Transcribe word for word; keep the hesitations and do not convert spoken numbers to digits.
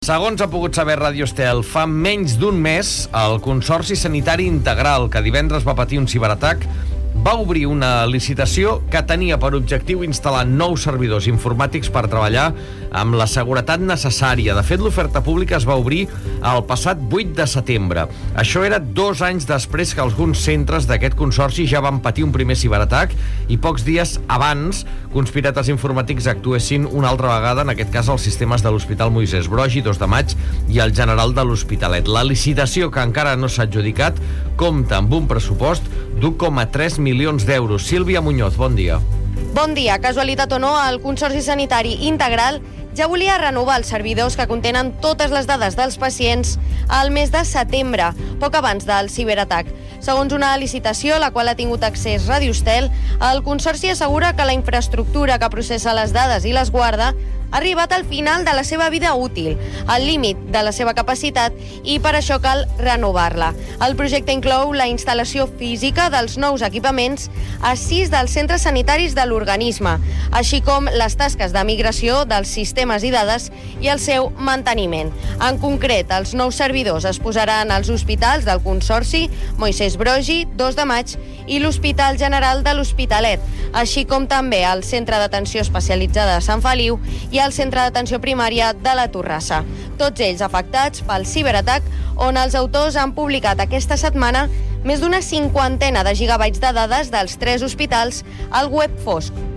Segons ha pogut saber Ràdio Estel, fa menys d'un mes, el Consorci Sanitari Integral, que divendres va patir un ciberatac, va obrir una licitació que tenia per objectiu instal·lar nous servidors informàtics per treballar amb la seguretat necessària. De fet, l'oferta pública es va obrir el passat vuit de setembre. Això era dos anys després que alguns centres d'aquest consorci ja van patir un primer ciberatac i pocs dies abans que uns pirates informàtics actuessin una altra vegada, en aquest cas als sistemes de l'Hospital Moisès Broggi, dos de maig, i el General de l'Hospitalet. La licitació, que encara no s'ha adjudicat, compta amb un pressupost d'un coma tres milions d'euros. Sílvia Muñoz, bon dia. Bon dia. Casualitat o no, el Consorci Sanitari Integral ja volia renovar els servidors que contenen totes les dades dels pacients al mes de setembre, poc abans del ciberatac. Segons una licitació a la qual ha tingut accés Ràdio Estel, el Consorci assegura que la infraestructura que processa les dades i les guarda ha arribat al final de la seva vida útil, al límit de la seva capacitat, i per això cal renovar-la. El projecte inclou la instal·lació física dels nous equipaments a sis dels centres sanitaris de l'organisme, així com les tasques de migració dels sistemes i dades i el seu manteniment. En concret, els nous servidors es posaran als hospitals del Consorci Moisès Broggi, dos de maig, i l'Hospital General de l'Hospitalet, així com també el Centre d'Atenció Especialitzada de Sant Feliu i el Centre d'Atenció Primària de la Torrassa. Tots ells afectats pel ciberatac, on els autors han publicat aquesta setmana més d'una cinquantena de gigabytes de dades dels tres hospitals al web fosc.